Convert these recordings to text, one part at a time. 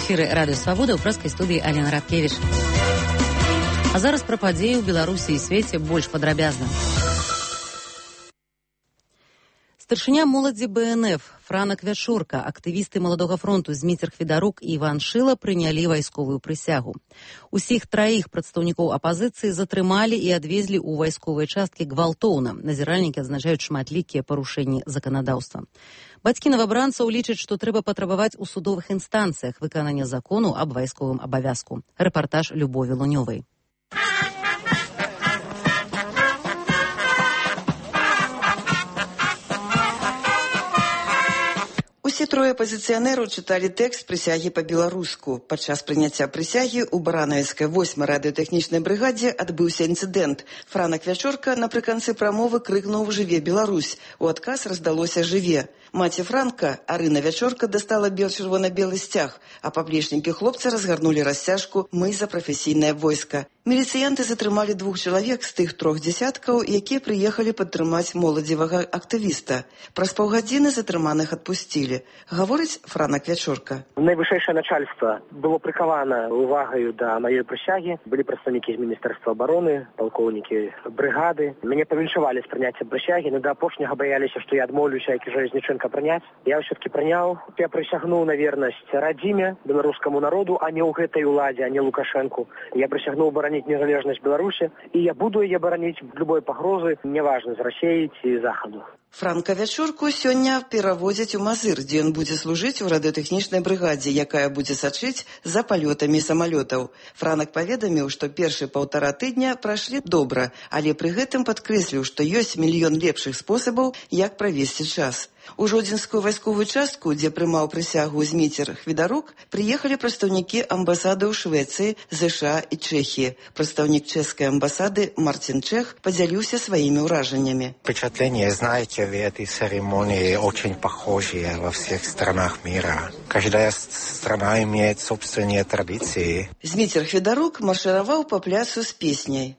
эфіры Радыё Свабода, ў прэскай студыі Алена Радкевіч. А зараз пра падзеі ў Беларусі і свеце больш падрабязна. Старшыня моладзі БНФ Франак Вячорка, актывісты Маладога фронту Зміцер Хведарук і Іван Шыла прынялі вайсковую прысягу. Усіх траіх прадстаўнікоў апазіцыі затрымалі і адвезлі ў вайсковыя часткі гвалтоўна. Назіральнікі адзначаюць шматлікія парушэнні заканадаўства. Бацькі новабранцаў лічаць, што трэба патрабаваць у судовых інстанцыях выканання закону аб вайсковым абавязку. Рэпартаж Любові Лунёвай. Усе трое апазіцыянераў чыталі тэкст прысягі па-беларуску. Падчас прыняцця прысягі ў баранавіцкай 8-й радыётэхнічнай брыгадзе адбыўся інцыдэнт. Франак Вячорка напрыканцы прамовы крыкнуў «Жыве Беларусь!». У адказ раздалося «Жыве!». Маці Франка, Арына Вячорка, дастала чырвона-белы сцяг, а паплечнікі хлопца разгарнулі расцяжку «Мы за прафесійнае войска». Міліцыянты затрымалі 2 чалавек з тых 3 дзясяткаў, якія прыехалі падтрымаць моладзевага актывіста. Праз паўгадзіны затрыманых адпусцілі. Гаворыць Франак Вячорка. Найвышэйшае начальство было прыкавана увагаю да маёй прысягі. Былі прадстаўнікі з Міністэрства абароны, палкоўнікі брыгады. Мяне павіншавалі з прыняццем прысягі, но да апошняга баяліся, што я адмоўлюся, як і Жалезніченка, прыняць. Я ўсё-таки прыняў. Я прысягнуў на вернасць радзіме, беларускаму народу, а не ў гэтай уладзе, а не Лукашэнку. Я прысягнуў бараніць незалежнасць Беларусі, і я буду яе бараніць любой пагрозы, неважна, з Расіі ці Захаду. Франка Вячорку сёння перавозяць у Мазыр, дзе ён будзе служыць у радыётэхнічнай брыгадзе, якая будзе сачыць за палётамі самалётаў. Франак паведаміў, што першы 1,5 тыдня прайшлі добра, але пры гэтым падкрэсліў, што ёсць мільён лепшых спосабаў, як правесці час. У Жодзінскую вайсковую частку, дзе прымаў прысягу Зміцер Хведарук, прыехалі прадстаўнікі амбасады ў Швецыі, ЗША і Чэхіі. Прадстаўнік чэшскай амбасады Мартин Чех подзяліўся сваімі ўражаннямі. Впечатление, знаете, в этой церемонии очень похожие во всех странах мира. Каждая страна имеет собственные традиции. Зміцер Хведарук маршировал по пляцу с песней.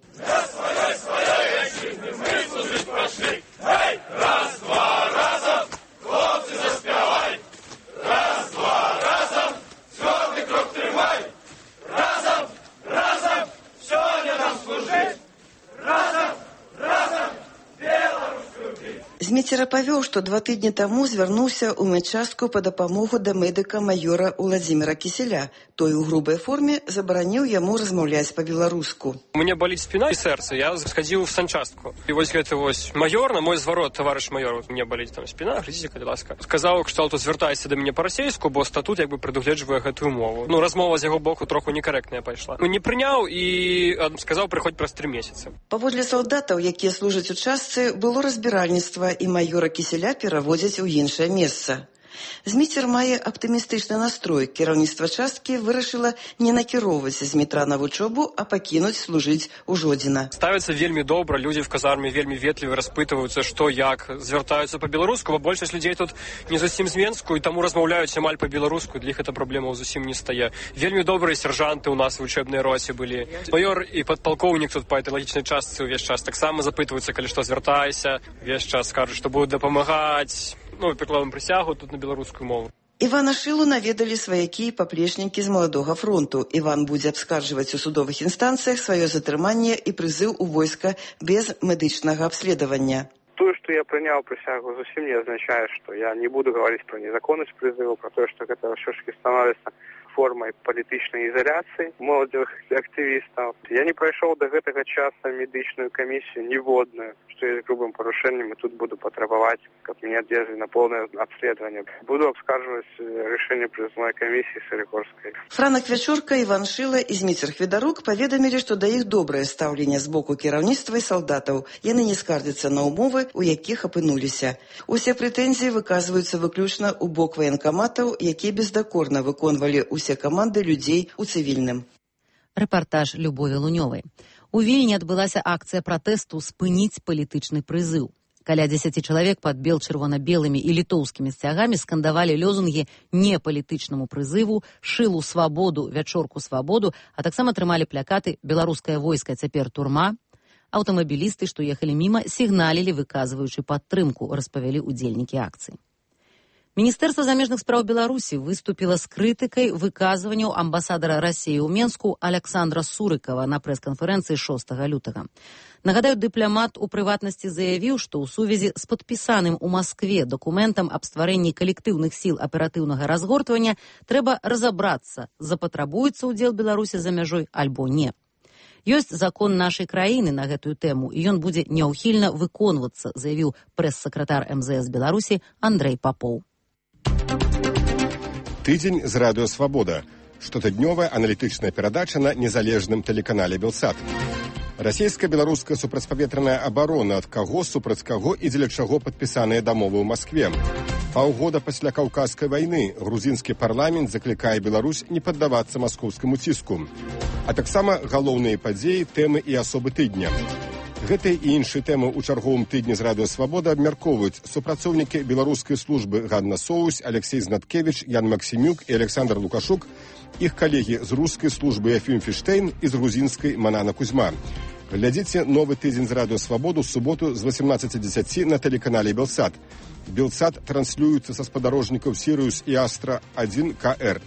Зміцер павёў, што 2 тыдні таму звярнуўся ў медчастку па дапамогу да медыка майора Уладзіміра Кіселя. Той у грубай форме забараніў яму размаўляць па-беларуску. У меня болит спина и сердце. Я сходил в санчастку. И вот это вот майор, на мой зворот, товарищ майор, у меня болит там спина, глядите, будь ласка. Сказав, що тут звертайся до мене по-російську, бо статут якби предугледжує гэтую мову. Ну, розмова з його боку трохи некоректна пайшла. Ну, не прийняв і сказав, приходь праз 3 місяці. Паводле салдатаў, якія служаць у частцы, было разбіральніцтва, і майора Кіселя пераводзяць у іншае месца. Зміцер мае аптымістычны настрой. Кіраўніцтва часткі вырашыла не накіроўваць Змітра на вучобу, а пакінуць служыць у Жодзіна. Ставіцца вельмі добра, людзі в казарме вельмі ветліва распытваюцца, што як, звяртаюцца па-беларуску, бо большасць людзей тут не зусім з Менску, і таму размаўляюць амаль па-беларуску, для іх гэта праблема зусім не стае. Вельмі добрыя сержанты ў нас у вучэбнай роце былі. Майор і падпалкоўнік тут па этэалагічнай частцы ўвесь час таксама запытваюцца, калі што звяртайся, увесь час кажуць, што будуць дапамагаць. Ну, прыкладам прысягу тут на беларускую мову. Івана Шылу наведалі сваякі і паплечнікі з Маладога фронту. Іван будзе абскарджваць у судовых інстанцыях сваё затрыманне і прызыў у войска без медычнага абследавання. То, что я принял присягу, зовсім не означает, что я не буду говорить про незаконность призыва, про то, что это все-таки становится формой політычнай изоляции молодых активистов. Я не пройшов до гэтага часа медычную комиссию ніводную, что есть грубым порушением, и тут буду потребовать, как меня держали на полное обследование. Буду обскарживать решение призывной комиссии Солигорской. Франак Вячорка, Іван Шыла і Зміцер Хведарук паведамілі, што да іх добрае стаўленне з боку кіраўніцтва і салдатаў. Яны не скардзяцца на умовы, у якіх апынуліся. Усе прэтэнзіі выказваюцца выключна ў бок ваенкаматаў, якія бездакорна выконвалі усе каманды людзей у цывільным. Рэпартаж Любові Лунёвай. У Вільні адбылася акцыя пратэсту «Спыніць палітычны прызыў». Каля 10 чалавек пад бел-чырвона-белымі і літоўскімі сцягамі скандавалі лозунгі «Не палітычнаму прызыву», «Шылу свабоду», «Вячорку свабоду», а таксама трымалі плякаты «Беларускае войска цяпер турма». Аўтамабілісты, што ехалі міма, сігналілі, выказваючы падтрымку, распавялі ўдзельнікі акцыі. Міністэрства замежных спраў Беларусі выступіла з крытыкай выказванняў амбасадара Расіі ў Менску Александра Сурыкова на прэс-канферэнцыі 6 лютага. Нагадаю, дыпламат у прыватнасці заявіў, што ў сувязі з падпісаным у Маскве дакументам аб стварэнні калектыўных сіл аператыўнага разгортвання трэба разабрацца, запатрабуецца ўдзел Беларусі за мяжой альбо не. Ёсць закон нашай краіны на гэтую тэму, і ён будзе няўхільна выконвацца, заявіў прэс-сакратар МЗС Беларусі Андрэй Папоў. Тыдзень з радыё «Свабода». Штотыднёвая аналітычная перадача на незалежным тэлеканале «Белсат». Расійска-беларуская супрацьпаветраная абарона, ад каго, супраць каго і дзеля чаго падпісаныя дамовы ў Маскве. Паўгода пасля Каўказскай вайны грузінскі парламент заклікае Беларусь не паддавацца маскоўскаму ціску. А таксама галоўныя падзеі, тэмы і асобы тыдня. Гэтыя і іншыя тэмы ў чарговым тыдні з радыё «Свабода» абмяркоўваюць супрацоўнікі беларускай службы Ганна Соусь, Алексей Знаткевіч, Ян Максімюк і Александр Лукашук, іх калегі з рускай службы Ефім Фіштейн і з грузінскай Манана Кузьма. Глядзіце новы тыдзень з радыё «Свабоду» ў суботу з 18:10 на тэлеканале «Белсат». «Белсат» транслюецца са спадарожнікаў «Сіриус» і «Астра-1 КР».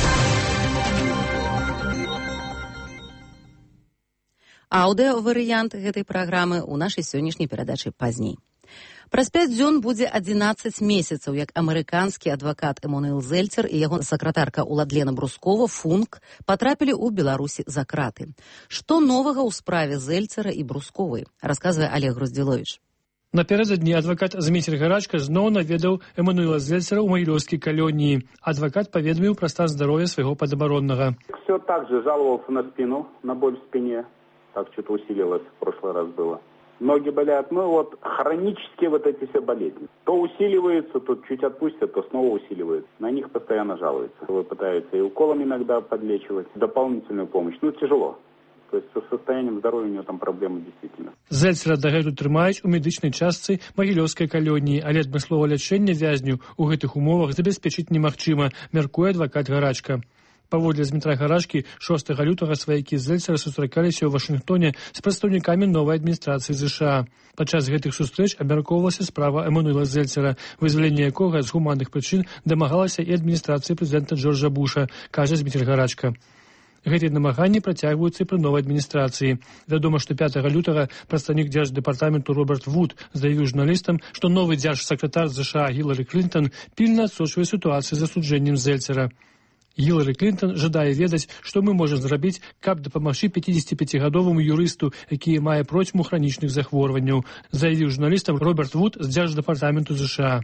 Аўдыё-варыянт гэтай праграмы ў нашай сённяшняй перадачы пазней. Праз 5 дзён будзе 11 месяцаў, як амерыканскі адвакат Эммануэл Зельцер і яго сакратарка Уладлена Брускова, Функ, патрапілі ў Беларусі за краты. Што новага ў справе Зельцера і Брусковай, расказвае Олег Груздзіловіч. Напярэдадні адвакат Зміцер Гарачка зноў наведаў Эммануэла Зельцера ў Магілёўскай калоніі. Адвакат паведаміў пра стан здароўя свайго падабароннага. Все так же жаловался на спину, на боль в спине. Так что-то усилилось, в прошлый раз было. Ноги болят, хронические вот эти все болезни. То усиливается, то чуть отпустят, то снова усиливается. На них постоянно жалуются. Пытаются и уколом иногда подлечивать, дополнительную помощь. Тяжело. То есть со состоянием здоровья у него там проблемы действительно. Зельцера дагэтуль трымаюць у медычнай частцы Магілёўскай калоніі, але адмысловае лячэнне вязню ў гэтых умовах забяспечыць немагчыма, мяркуе адвакат Гарачка. Паводле Змітра Гарачкі, 6 лютага сваякі Зельцера сустракаліся ў Вашынгтоне з прадстаўнікамі новай адміністрацыі ЗША. Падчас гэтых сустрэч абмяркоўвалася справа Эммануэла Зельцера, вызваленне якога з гуманных прычын дамагалася і адміністрацыі прэзідэнта Джорджа Буша, кажа Змітр Гарачка. Гэтыя намаганні працягваюцца і пры новай адміністрацыі. Вядома, што 5 лютага прадстаўнік дзярждэпартаменту Роберт Вуд заявіў журналістам, што новы дзяржсакратар ЗША Гілары Клінтон пільна адсочвае сітуацыю з асуджэннем Зельцера. Гілары Клінтон жадае ведаць, што мы можам зрабіць, каб дапамагчы 55-гадоваму юрысту, які мае процьму хранічных захворванняў, заявіў журналістам Роберт Вуд з дзярждэпартаменту ЗША.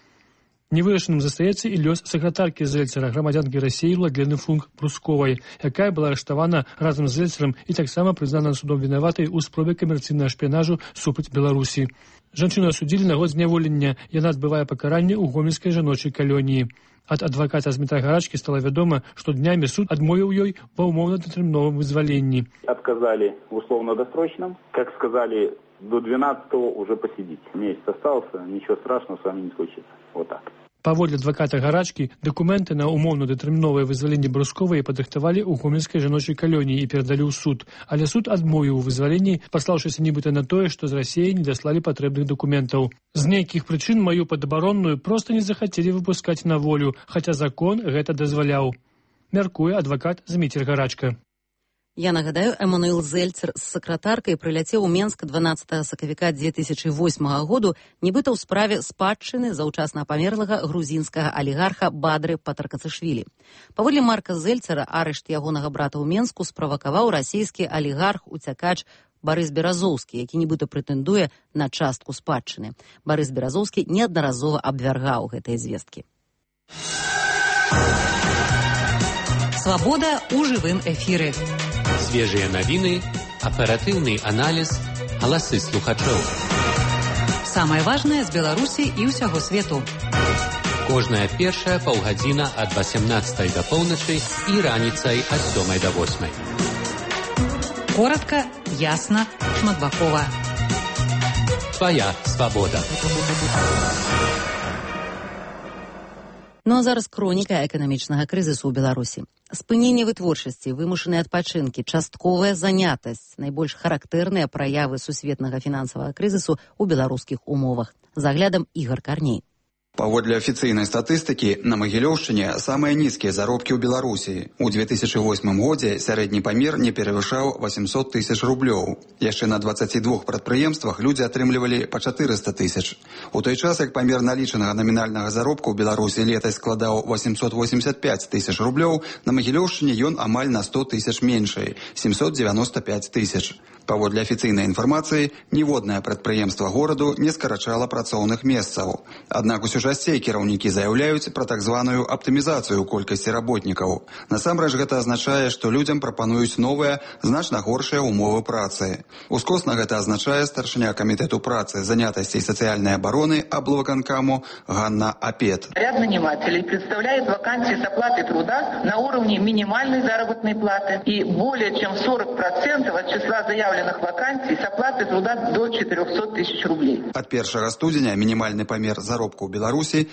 Невырашаным застаецца і лёс сакратаркі Зельцера, грамадзянкі Расіі Уладлены Функ-Брусковай, якая была арыштавана разам з Зельцерам і таксама прызнана судом вінаватай у спробе камерцыйнага шпіянажу супраць Беларусі. Жанчыну асудзілі на год зняволення, яна адбывае пакаранне ў гомельскай жаночай калоніі. Ад адваката Змітра Гарачкі стала вядома, што днямі суд адмовіў ёй ва ўмоўна-датэрміновым вызваленні. Отказали в условно-досрочном. Как сказали, до 12-го уже посидите. Месяц остался, ничего страшного с вами не случится. Вот так. Паводле адваката Гарачкі, дакументы на умоўна-датэрміновае вызваленне Брусковай падрыхтавалі ў гомельскай жаночай калоніі і перадалі ў суд. Але суд адмовіў у вызваленні, паслаўшыся нібыта на тое, што з Расіі не даслалі патрэбных дакументаў. З нейкіх прычын маю падабаронную проста не захацелі выпускаць на волю, хаця закон гэта дазваляў. Мяркуе адвакат Зміцер Гарачка. Я нагадаю, Эммануэл Зельцер з сакратаркай прыляцеў у Менск 12 сакавіка 2008 году, нібыта ў справе спадчыны заўчасна памерлага грузінскага алігарха Бадры Патаркацышвілі. Паводле Марка Зельцера, арышт ягонага брата ў Менску справакаваў расійскі алігарх-уцякач Барыс Беразоўскі, які нібыта прэтэндуе на частку спадчыны. Барыс Беразоўскі неаднаразова абвяргаў гэтыя звесткі. Свабода ў жывым эфіры. Свежыя навіны, аператыўны аналіз, галасы слухачоў. Самае важнае з Беларусі і ўсяго свету. Кожная першая паўгадзіна ад 18 да поўначы і раніцай ад 7 да 8. Коратка, ясна, шматбакова. Твая свабода. Ну а зараз хроніка эканамічнага крызісу ў Беларусі. Спыненне вытворчасці, вымушаныя адпачынкі, частковая занятасць – найбольш характэрныя праявы сусветнага фінансавага крызісу ў беларускіх умовах. З аглядам Ігор Карней. Паводле афіцыйнай статыстыкі, на Магілёўшчыне самыя нізкія заробкі ў Беларусі. У 2008 годзе сярэдні памер не перавышаў 800 тысяч рублёў. Яшчэ на 22 прадпрыемствах людзі атрымлівалі па 400 тысяч. У той час, як памер налічанага намінальнага заробку ў Беларусі летась складаў 885 тысяч рублёў, на Магілёўшчыне ён амаль на 100 тысяч меншай – 795 тысяч. Паводле афіцыйнай інфармацыі, ніводнае прадпрыемства гораду не скарачала працоўных месцаў. Аднак усё часцей кіраўнікі заяўляюць пра так званую аптымізацыю колькасці работнікаў. Насамрэч гэта азначае, што людзям прапануюць новыя, значна горшыя ўмовы працы. Ускосна гэта азначае старшыня камітэту працы, занятасці і сацыяльнай абароны облвыканкаму Ганна Апет. Ряд нанимателей представляет вакансии с оплатой труда на уровне минимальной заработной платы и более чем 40% от числа заявленных вакансий с оплатой труда до 400 тысяч рублей. От 1 студзеня мінімальны памер заробку ў Беларусі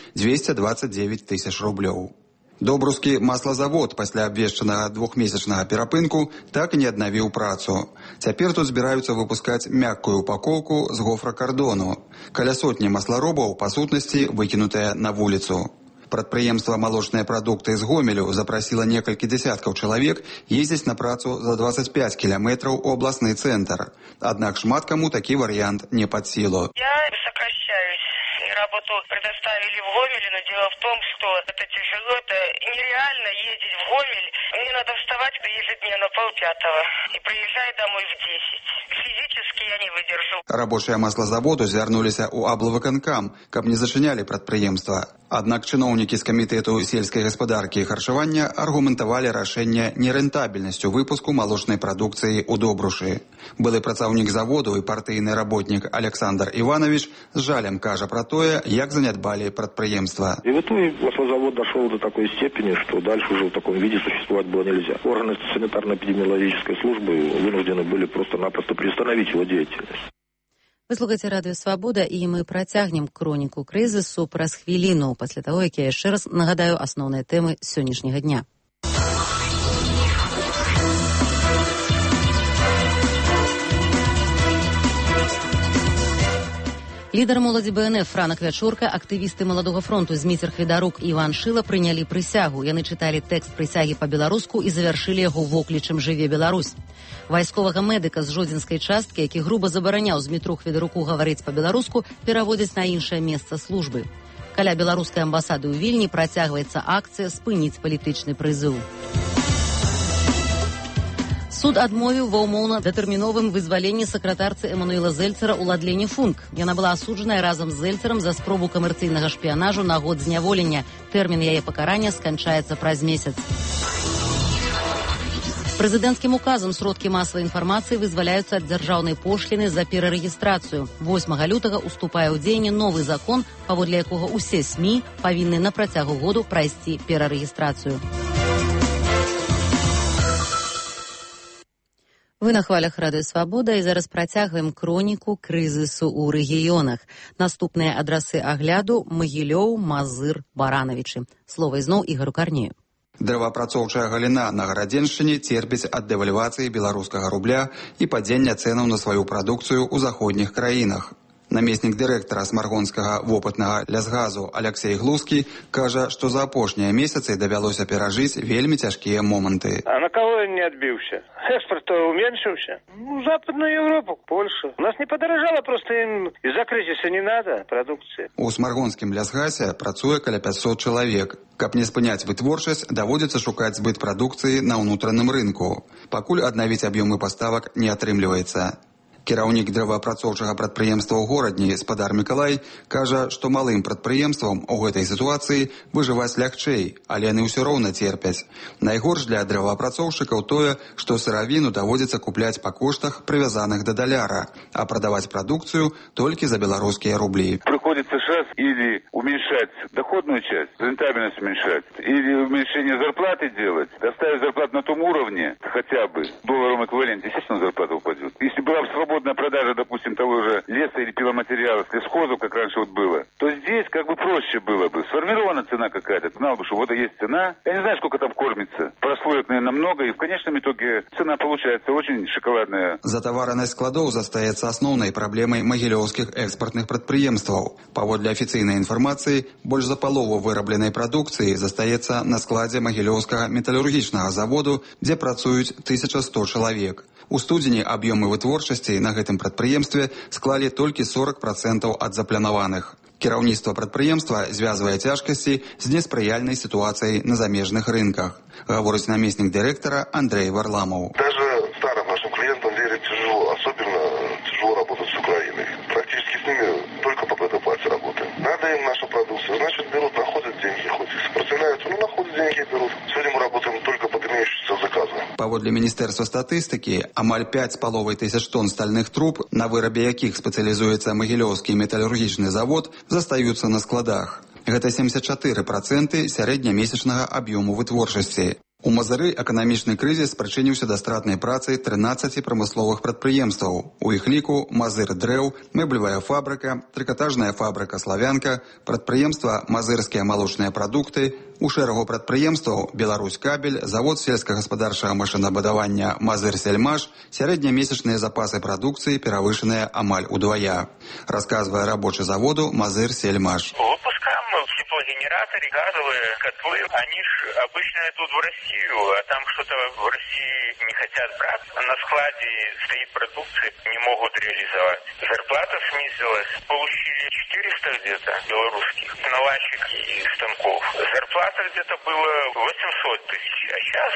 229 тысяч рублёў. Добрускі маслазавод пасля абвешчанага двухмесячнага перапынку так і не аднавіў працу. Цяпер тут збіраюцца выпускаць мяккую упакоўку з гофракардону. Каля сотні масларобаў, па сутнасці, выкінутыя на вуліцу. Прадпрыемства «Малочныя прадукты» з Гомелю запрасіла некалькі дзясяткаў чалавек ездзіць на працу за 25 кіламетраў у абласны цэнтр. Аднак шмат каму такі варыянт не пад сілу. Я сокращаюсь. Работу предоставили в Гомеле, но дело в том, что это тяжело, это нереально ездить в Гомель. Мне надо вставать ежедневно 4:30 и приезжать домой в 10. Физически я не выдержу. Рабочыя маслазаводу звярнуліся ў аблвыканкам, каб не зачынялі прадпрыемства. Аднак чыноўнікі з камітэту сельскай гаспадаркі і харчавання аргументавалі рашэнне нерэнтабельнасцю выпуску малочнай прадукцыі ў Добрушы. Былы працаўнік заводу і партыйны работнік Александр Иванович з жалем кажа пра тое, як занядбалі прадпрыемства. И в итоге маслозавод дошел до такой степени, что дальше уже в таком виде существовать было нельзя. Органы санитарно-эпидемиологической службы вынуждены были просто-напросто приостановить его деятельность. Вы слухаеце Радыё Свабода, і мы працягнем хроніку крызісу праз хвіліну, пасля таго, як я яшчэ раз нагадаю асноўныя тэмы сённяшняга дня. Лідар моладзі БНФ Франак Вячорка, актывісты Маладога фронту Зміцер Хвідарук і Іван Шыла прынялі прысягу. Яны чыталі тэкст прысягі па-беларуску і завяршылі яго воклічам «Жыве Беларусь». Вайсковага медыка з жодзінскай часткі, які груба забараняў Змітру Хвідаруку гаварыць па-беларуску, пераводзяць на іншае месца службы. Каля беларускай амбасады ў Вільні працягваецца акцыя «Спыніць палітычны прызыў». Суд адмовіў ва ўмоўна датэрміновым вызваленні сакратарцы Эмануэла Зельцера Уладлене Функ. Яна была асуджаная разам з Зельцерам за спробу камерцыйнага шпіянажу на год зняволення. Тэрмін яе пакарання сканчаецца праз месяц. Прэзідэнцкім указам сродкі масавай інфармацыі вызваляюцца ад дзяржаўнай пошліны за перарэгістрацыю. 8 лютага уступае ў дзеянне новы закон, паводле якога ўсе СМІ павінны на працягу году прайсці перарэгістрацыю. Вы на хвалях Радыё Свабода і зараз працягваем хроніку крызісу ў рэгіёнах. Наступныя адрасы агляду – Магілёў, Мазыр, Баранавічы. Слова ізноў Ігору Карнею. Дрэваапрацоўчая галіна на Гарадзеншчыне церпіць ад дэвальвацыі беларускага рубля і падзення цэнаў на сваю прадукцыю ў заходніх краінах. Намеснік дырэктара смаргонскага вопытнага лясгазу Алексей Глускі кажа, што за апошнія месяцы давялося перажыць вельмі цяжкія моманты. А на кого он не отбился? Экспорт уменьшился. Западную Европу, Польшу. У нас не подорожало, просто им из-за кризиса не надо продукции. У смаргонскім лясгасе працуе каля 500 чалавек. Каб не спыняць вытворчасць, даводзіцца шукаць збыт прадукцыі на ўнутраным рынку. Пакуль аднавіць аб'ёмы паставак не атрымліваецца. Кіраўнік дрэваапрацоўчага прадпрыемства ў горадні спадар Мікалай кажа, што малым прадпрыемствам у гэтай сітуацыі выжываць лягчэй, але яны ўсё роўна церпяць. Найгорш для дрэваапрацоўшчыкаў тое, што сыравіну даводзіцца купляць па коштах, прывязаных да даляра, а прадаваць прадукцыю толькі за беларускія рублі. Приходится сейчас или уменьшать доходную часть, рентабельность уменьшать, или уменьшение зарплаты делать, оставить зарплату на том уровне, хотя бы в долларовом эквиваленте, естественно, зарплата упадет. Если была бы свобода свободная продажа, допустим, того же леса или пиломатериалов, лесхозов, как раньше вот было, то здесь как бы проще было бы. Сформирована цена какая-то, знал бы, что вот есть цена. Я не знаю, сколько там кормится. Прослоек, наверное, много, и в конечном итоге цена получается очень шоколадная. Затаваранасць складоў застаецца асноўнай праблемай магілёўскіх экспартных прадпрыемстваў. Паводле афіцыйнай інфармацыі, больш за палову вырабленай прадукцыі застаецца на складзе магілёўскага металургічнага заводу, дзе працуюць 1100 чалавек. У студзені аб'ёмы вытворчасці на гэтым прадпрыемстве склалі толькі 40% ад запланаваных. Кіраўніцтва прадпрыемства звязвае цяжкасці з неспрыяльнай сітуацыяй на замежных рынках, гаворыць намеснік дырэктара Андрей Варламов. Даже старым нашим клиентам верить тяжело, особенно тяжело работать с Украиной. Практически с ними только по предоплате работаем. Надо им нашу продукцию, значит берут, находят деньги, хоть и сопротивляются, но находят деньги и берут. Сегодня мы работаем только под имеющиеся заказы. Паводле Міністэрства статыстыкі, амаль 5,5 тысяч тонн стальных труб, на вырабе якіх спецыялізуецца магілёўскі металургічны завод, застаюцца на складах. Гэта 74% сярэднямесячнага аб'ёму вытворчасці. У Мазыры эканамічны крызіс прычыніўся да стратнай працы 13 прамысловых прадпрыемстваў. У іх ліку Мазыр дрэў, мэблевая фабрыка, трыкатажная фабрыка Славянка, прадпрыемства Мазырскія малочныя прадукты, у шэрагу прадпрыемстваў Беларусь кабель, завод сельскагаспадарчага машынабудавання Мазыр сельмаш, сярэднямесячныя запасы прадукцыі перавышаныя амаль удвая. Расказвае рабочы заводу Мазыр сельмаш. Теплогенераторы, газовые котлы, они ж обычно идут в Россию, а там что-то в России не хотят брать. На складе стоит продукция, не могут реализовать. Зарплата снизилась, получили 400 где-то белорусских наладчик и станков. Зарплата где-то было 800 тысяч, а сейчас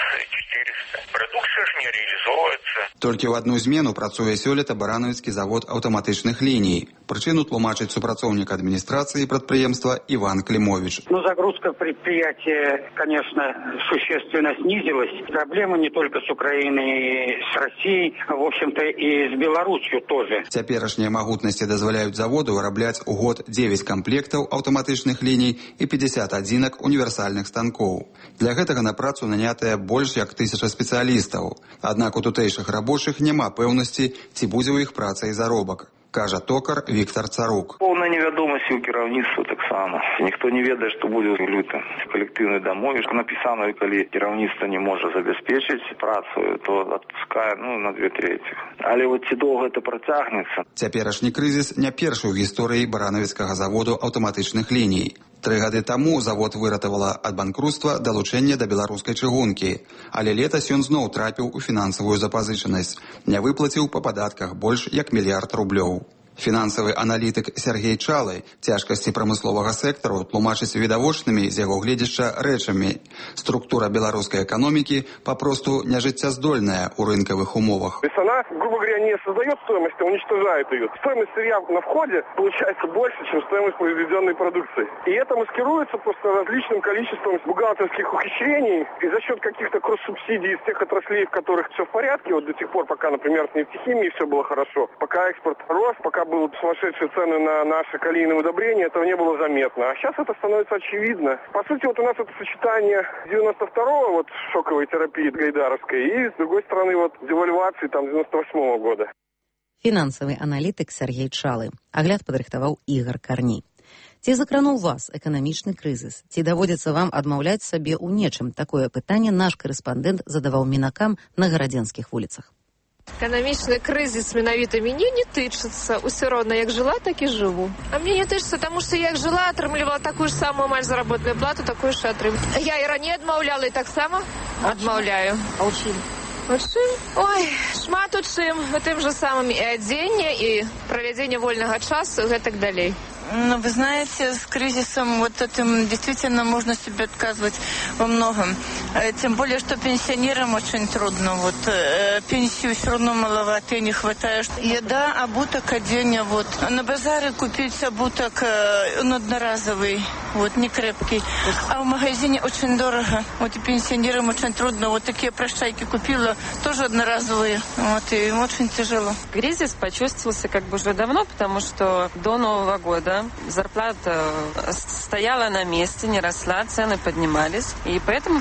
400. Продукция же не реализовывается. Толькі ў адну змену працуе сёлета Барановіцкі завод аўтаматычных ліній. Прычыну тлумачыць супрацоўнік адміністрацыі прадпрыемства Иван Климович. Загрузка предприятия, конечно, существенно снизилась. Проблемы не только с Украиной, с Россией, в общем-то и с Беларусью тоже. Цяперашнія магутнасці дазваляюць заводу вырабляць у год 9 камплектаў аўтаматычных ліній і 50 адзінак універсальных станкоў. Для гэтага на працу нанятыя больш як 1000 спецыялістаў. Аднак у тутэйшых рабочых няма пэўнасці, ці будзе ў іх праца і заробак, кажа токар Віктор Царук. Поўна невядомасць у кіраўніцтва таксама. Ніхто не ведае, што будзе ў лютым. Калектыўны дамовы напісана, калі кіраўніцтва не можа забяспечыць працу, то адпускае на 2/3. Але вот ці доўга гэта працягнецца? Цяперашні крызіс не першы ў гісторыі Барановіцкага заводу аўтаматычных ліній. 3 гады таму завод выратавала ад банкруцтва далучэнне да беларускай чыгункі, але летась ён зноў трапіў у фінансавую запазычанасць, не выплаціў па падатках больш як 1 мільярд рублёў. Фінансавы аналітык Сергей Чалы цяжкасці прамысловага сектару тлумачыць відавочнымі з яго гледзяшча рэчамі. Структура беларускай эканомікі папросту нежыццяздольная ў рынкавых умовах. То есть она, грубо говоря, не создает стоимость, а уничтожает ее. Стоимость сырья на входе получается больше, чем стоимость произведенной продукции. И это маскируется просто различным количеством бухгалтерских ухищрений и за счет каких-то кросс-субсидий из тех отраслей, в которых все в порядке. Вот до сих пор, пока, например, с нефтехимией все было хорошо, пока экспорт рос, пока будут сумасшедшие цены на наши калийные удобрения, этого не было заметно. А сейчас это становится очевидно. По сути, вот у нас это сочетание 92-го, вот шоковой терапии гайдаровской, и с другой стороны, вот девальвации там 98-го года. Фінансавы аналітык Сергей Чалы. Агляд падрыхтаваў Ігор Карній. Ці закрануў вас эканамічны крызіс? Ці даводзіцца вам адмаўляць сабе ў нечым? Такое пытанне наш корэспандэнт задаваў мінакам на гарадзенскіх вуліцах. Экономічны крызіс менавіта мяне не тычыцца. Усё роўна, як жыла, так і жыву. А мне не тычыцца, таму што як жыла, атрымлівала такую ж самую амаль заработную плату, такую ж атрымлівала. Я і раней адмаўляла, і таксама адмаўляю. А ў чым? У чым? Ой, шмат у чым. У тым же самым і адзенне, і правядзенне вольнага часу, і гэтак далей. Ну, вы знаете, с кризисом вот этим действительно можно себе отказывать во многом. Тем более, что пенсионерам очень трудно. Вот пенсию все равно маловато, не хватает. Еда, обуток, оденье. Вот. На базаре купить обуток одноразовый, вот, не крепкий. А в магазине очень дорого. Вот и пенсионерам очень трудно. Вот такие прощайки купила, тоже одноразовые. Вот, и им очень тяжело. Кризис почувствовался как бы уже давно, потому что до Нового года зарплата стояла на месте, не росла, цены поднимались. И поэтому приходилось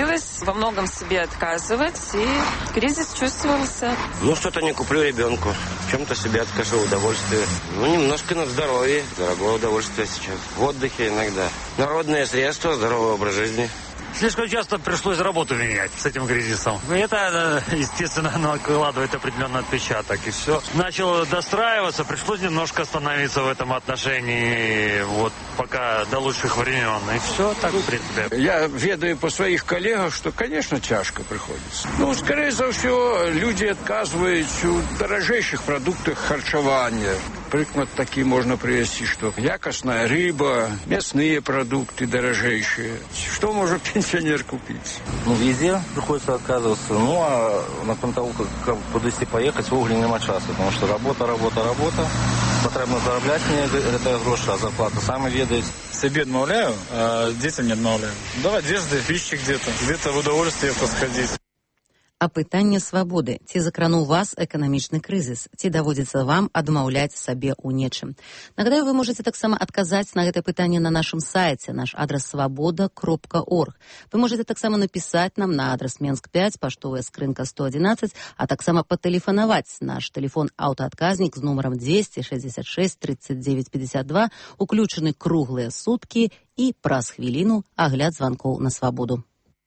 приходилось во многом себе отказывать, и кризис чувствовался. Что-то не куплю ребенку, в чем-то себе откажу удовольствие. Немножко на здоровье, дорогое удовольствие сейчас. В отдыхе иногда. Народные средства, здоровый образ жизни. Слишком часто пришлось работу менять с этим кризисом. Это, естественно, накладывает определенный отпечаток. И все. Начал достраиваться, пришлось немножко остановиться в этом отношении, пока до лучших времен. И все так, в принципе. Я ведаю по своих коллегах, что, конечно, тяжко приходится. Скорее за все, люди отказываются в дорожейших продуктах харчевания. Приклад такие можно привести, что якостная рыба, мясные продукты дорожейшие. Что может пенсионер купить? Везде приходится отказываться. А на того, как кудись поехать, в угле нема часу. Потому что работа. Потрібно заробляти это гроши, а зарплата сами ведаете. Себе отмовляю, а детям не отмовляю. В одежде, пищи где-то в удовольствие сходить. Апытанне свабоды. Ці закрануў вас эканамічны крызіс? Ці даводзіцца вам адмаўляць сабе ў нечым? Нагадаю, вы можаце таксама адказаць на гэта пытанне на нашым сайце. Наш адрас свабода.орг. Вы можаце таксама напісаць нам на адрас Менск 5, паштовая скрынка 111, а таксама патэлефанаваць. Наш тэлефон аўтаадказнік з нумарам 266 39 52, уключаны круглыя суткі і праз хвіліну агляд званкоў на свабоду.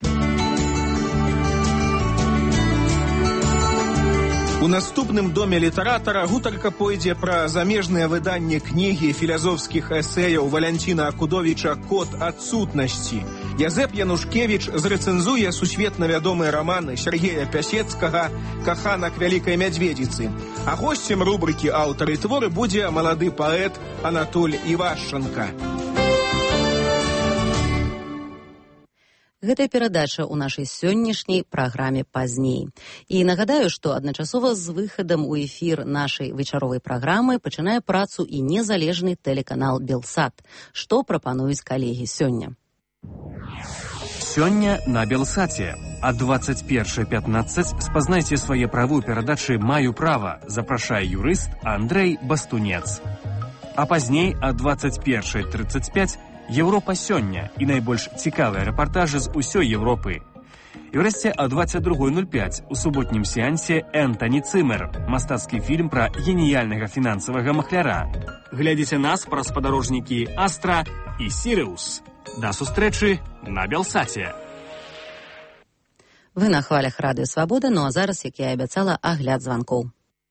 У наступным доме літаратара гутарка пойдзе пра замежныя выданні кнігі філазофскіх эсэяў Валянціна Акудовіча «Код адсутнасці». Язэп Янушкевіч зрэцэнзуе сусветна вядомыя раманы Сергея Пясецкага «Каханак вялікай мядзведзіцы». А госцем рубрыкі «Аўтары творы» будзе малады паэт Анатоль Івашчанка. Гэтая перадача ў нашай сённяшняй праграме пазней. І нагадаю, што адначасова з выхадам у эфір нашай вечаровай праграмы пачынае працу і незалежны тэлеканал «Белсат». Што прапануюць калегі сёння? Сёння на «Белсаце». А 21:15 спазнайце свае правы ў перадачы «Маю права», запрашае юрыст Андрэй Бастунец. А пазней а 21:35 Европа сёння і найбольш цікавыя рэпартажы з усёй Европы. І ўрэшце а 22:05 у суботнім сеансе Энтані Цымер, мастацкі фільм пра геніяльнага фінансавага махляра. Глядзіце нас праз спадарожнікі Астра і Сіриус. Да сустрэчы на Белсаце. Вы на хвалях радыё Свабода, а зараз, як я і абяцала, агляд званкоў.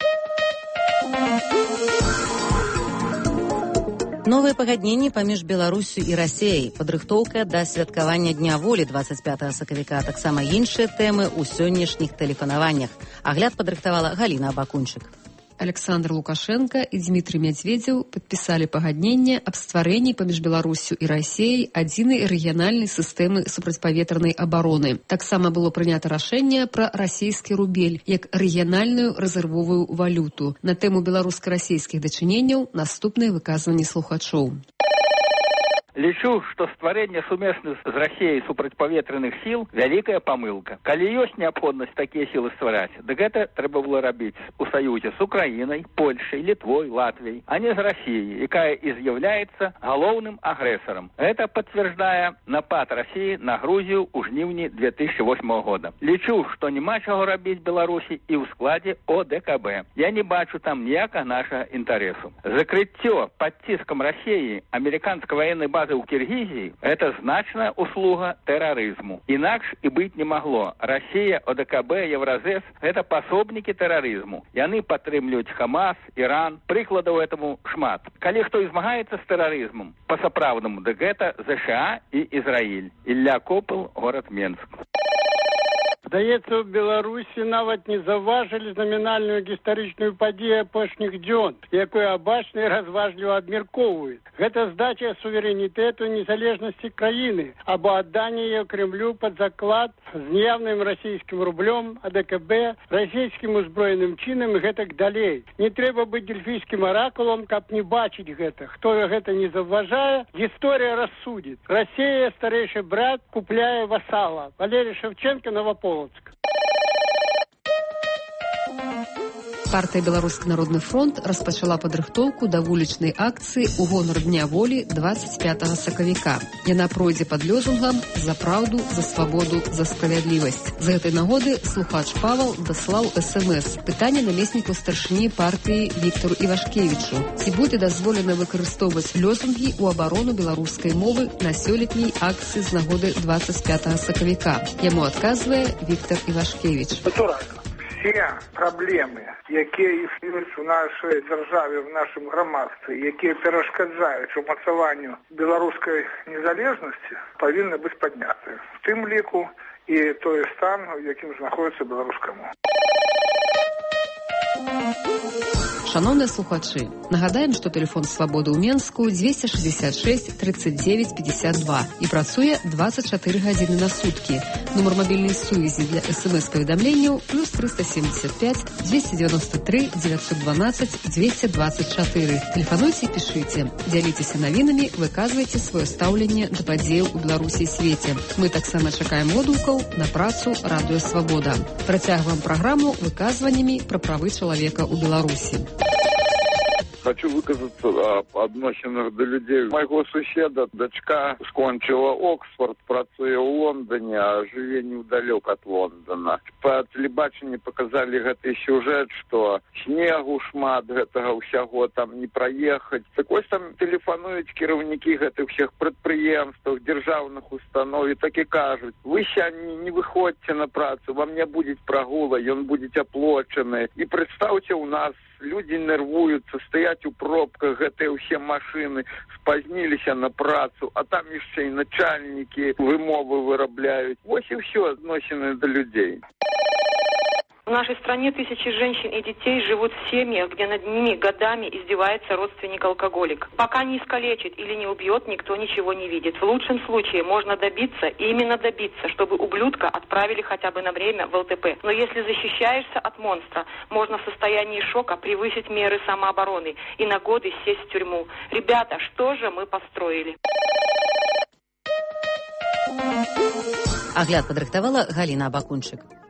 Новыя пагадненні паміж Беларусю і Расіяй, падрыхтоўка да святкавання Дня волі 25 сакавіка, таксама іншыя тэмы ў сённяшніх тэлефанаваннях. Агляд падрыхтавала Галіна Абакунчык. Александр Лукашенко и Дмитрий Медведев подписали погоднение об стварении паміж Беларусью и Россией адзінай рэгіянальнай сістэмы супрацьпаветранай обороны. Таксама было прынята рашэнне пра расійскі рубель як рэгіянальную рэзервовую валюту. На тэму беларуска-расійскіх дачыненняў наступныя выказванні слухачоў. Лічу, што стварэнне сумесных з Расіяй супрацьпаветраных сіл вялікая памылка. Калі ёсць неабходнасць такія сілы ствараць, дык гэта трэба было рабіць у саюзе з Украінай, Польшай, Літвой, Латвіяй, а не з Расіяй, якая і з'яўляецца галоўным агрэсарам. Гэта пацвярджае напад Расіі на Грузію ў жніўні 2008 года. Лічу, што няма чаго рабіць Беларусі і ў складзе ОДКБ. Я не бачу там ніякага нашага інтарэсу. Закрыццё пад ціскам Расіі амерыканскай ваеннай базы у Киргизии – это значная услуга терроризму. Инакш и быть не могло. Россия, ОДКБ, Евразес – это пособники терроризму. Яны падтрымліваюць Хамас, Иран. Прыкладаў этому шмат. Калі хто змагаецца з тэрарызмам па-сапраўднаму, дык гэта ЗША і Ізраіль. Ілля Копыл, город Менск. Здаецца, у Беларусі нават не заўважылі намінальную гістарычную падзею апошніх дзён, якую абачна і разважліва абмяркоўваюць. Гэта здача суверэнітэту незалежнасці краіны або адданне яе Крэмлю пад заклад з неяўным расійскім рублём, АДКБ, расійскім узброеным чынам і гэтак далей. Не трэба быць дельфійскім аракулам, каб не бачыць гэта. Хто гэта не заўважае, гісторыя рассудзіць. Расія, старэйшы брат, купляе васала. Валерий Шевченко, Новополоцк. Партыя «Беларускі народны фронт» распачала падрыхтоўку да вулічнай акцыі ў гонар Дня волі 25 сакавіка. Яна пройдзе пад лёзунгам «За праўду, за свабоду, за справядлівасць». З гэтай нагоды слухач Павал даслаў СМС. Пытанне намесніку старшыні партыі Віктару Івашкевічу. Ці будзе дазволена выкарыстоўваць лёзунгі ў абарону беларускай мовы на сёлетняй акцыі з нагоды 25 сакавіка? Яму адказвае Віктар Івашкевіч. Все проблемы, якія існуюць у нашай дзяржаве, в нашым грамадстве, якія перашкаджаюць умацаванню беларускай незалежнасці, павінны быць паднятыя. В тым ліку і той стан, у якім знаходіцца беларуская мова. Шановныя слухачы, нагадаем, што тэлефон свабоды ў Менску 266 39 52 і працуе 24 гадзіны на суткі. Нумар мабільнай сувязі для СМС-паведамленняў плюс 375 293 912 224. Тэлефануйце і пішыце. Дзяліцеся навінамі, выказвайце сваё стаўленне да падзеяў у Беларусі і свеце. Мы таксама чакаем водгукаў на працу Радыё Свабода. Працягваем праграму выказваннямі пра правы чалавека ў Беларусі. Хочу выказаться об адносінах до людей. Майго суседа дачка скончыла Оксфорд, працуе ў Лондоне, а жыве неўдалёк ад Лондона. Па тэлебачанні показалі гэты сюжэт, што снегу шмат, гэтага ўсяго там не праехаць. Так вось там тэлефануюць кіраўнікі гэтых всех прадпрыемстваў, дзяржаўных устаноў і так і кажуць: вы сёння не выходзьце на працу, вам не будзе прагула, ён будзе аплочаны. І прадстаўце, у нас люди нервуюцца, стаяць у пробках, гэтыя ўсе машыны спазніліся на працу, а там яшчэ і начальнікі вымовы вырабляюць. Вось і ўсё адносіны да людзей. В нашей стране тысячи женщин и детей живут в семьях, где над ними годами издевается родственник-алкоголик. Пока не искалечит или не убьет, никто ничего не видит. В лучшем случае можно добиться, и именно добиться, чтобы ублюдка отправили хотя бы на время в ЛТП. Но если защищаешься от монстра, можно в состоянии шока превысить меры самообороны и на годы сесть в тюрьму. Ребята, что же мы построили? Агляд падрыхтавала Галіна Абакунчык.